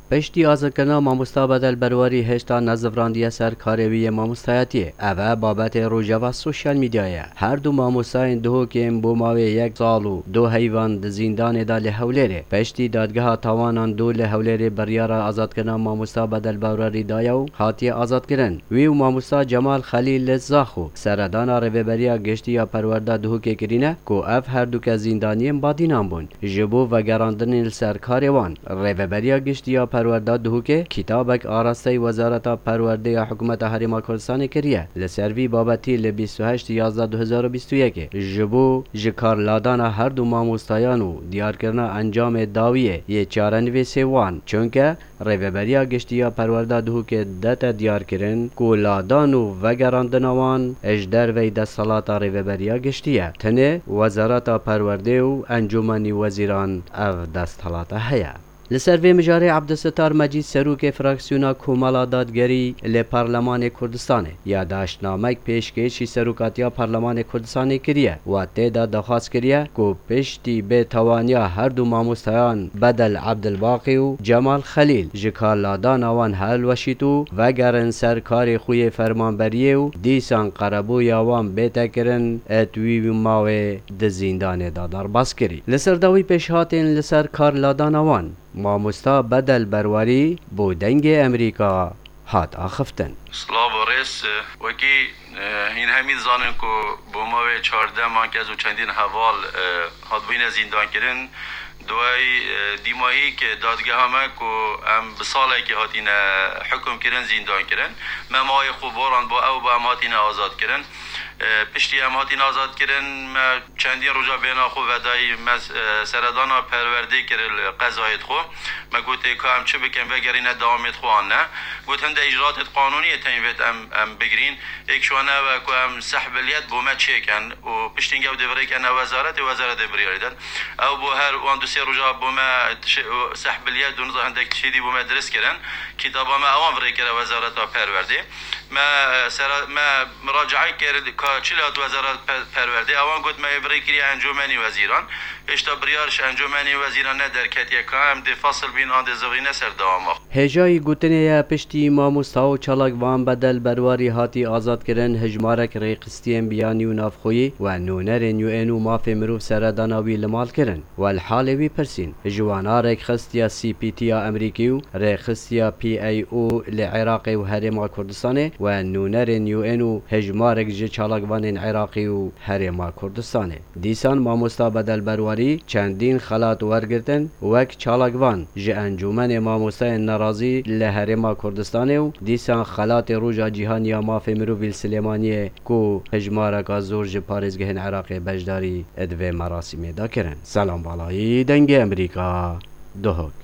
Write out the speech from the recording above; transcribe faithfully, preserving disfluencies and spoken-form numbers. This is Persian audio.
پشتی آزادکردنا مامۆستا بەدەلبەروەری هێشتا نەزڤڕاندیە سەر کارێویە مامۆستایەتیە. ئەڤە بابەتێ ڕۆژاوا سۆشیال میدیایە. هەردوو مامۆستایان دهۆکێن بۆ ماوەی یەک ساڵ و دو هەیڤان di زیندانێدا لە هەولێرێ. پشتی دادگەها تاوانان دو لە هەولێرێ بڕیارە ئازادکردنا مامۆستا بەدەلبەروەری دایە و هاتیە ئازادکردن. وی و مامۆستا جەمال خەلیل لە زاخۆ سەردانا ڕێڤەبەریya گەشتیە پەروەردە دهۆکێ کردینە کو ئەڤ هەردووکە زیندانیên بادینان بوون ji bo vegerandinê li ser karê wan. Rêveberiya giştiya perwerda dihûkê kîtabek arasteyî Wezareta Perwerdê ya Hikûmeta Herêma Kurdistanê kiriye. Li ser vî babetî li bîst û heşt yazda du hezar û bîst û yekê ji bo ji karladana her du mamostayan û diyarkirina encamê dawiyê yê çarenivîsê wan. Çunke Rêveberiya Giştiya Perwerda dihûkê dete diyarkirin ku ladan û vegerandina wan ji derveyî desthelata Rêveberiya Giştî ye. Tenê Wezareta Perwerdê û Encûmenî Wezîran ev desthelata heye. Li ser vê mijarê Ebdulsettar Mecîd serokê fraksiyona Komala Dadgerî li Parlemanê Kurdistanê ya daşnamek pêşkêşî serokatiya Parlemanê Kurdistanê kiriye û têda daxwaz kiriye ku piştî bêtewaniya her du mamostayan Bedel Ebdilbaqî û Cemal Xelîl ji karladana wan helweşît û vegerin ser karê xwe yê fermanberiyê û dîsan qerebûya wan bêtekirin et wî mawê di zîndanê da derbas kirî. Li ser dawî pêşhatên li ser karladana wan مامۆستا بەدەلبەروەری بۆ دەنگê ئەمریکا هات ئاخفتن. سلااو ڕێز وەکی هین هەمی زانن ku بۆ ماوەیە چاردە مانکەز و چەندین هەڤاڵ هاتبووینە زیندانکردن دوای دیمایی که دادگەهامە ku ئەم bi ساڵێکی هاتینە حکومکردن زیندانکردن me ماوەی خۆ بۆڕان بۆ ئەو بە ئەم هاتینە ئازادکردن پشتی ئەم هاتین ئازادکردن me چەندین ڕۆژا بێنا خۆ vêdayî me seredana perwerdê kir li qezayê xwe me gotê ka em çi bikin vegerîne dawamê xwe an ne got hinde îcraatê qanûnî tên vêt em em bigirîn êk şu an ew e ku em sehbiliyet bû me çêkin û piştîn ew devirêkin ew wezaretê wezaretê biryarî din ew bû her wan du sê roja bû me sehbiliyet du niza hindek tişîdî bû me dirist kirin kîtaba me ewan virêkire Wezareta Perwerdê me me miracae kir ka çi li hat Wezareta Perwerdê ewan got me virê kiriye Encûmenî Wezîran hêşta biryarîş Encûmenî Wezîran ne derketiye ka em dê fasl bîn an dê zivîne ser dewama. Hêjayî gotinê ye piştî mamosta û çalak van bedelberwarî hatî azadkirin hejmarek rêxistiyên biyanî û navxweyî we nûnerên U N û mafê mirov seredana wî li mal kirin. We li halê wî pirsîn ji wana rêxistiya C P T ya Emerîkî û rêxistiya P A O li Iraqê û Herêma Kurdistanê we nûnerên U N û hejmarek ji çalakvanên Iraqî û Herêma Kurdistanê. Dîsan mamosta bedelberwarî çendîn xelat wergirtin wek çalakvan ji encûmenê mamostayên nerazî li Herêma Kurdistanê û dîsan xelatê Roja Cîhaniya Mafê Mirovî li Silêmaniyê ku hejmareka zor ji parêzgehên Iraqê beşdarî di vê merasîmê da kirin. Selam balayî dengê Emerîka dihok.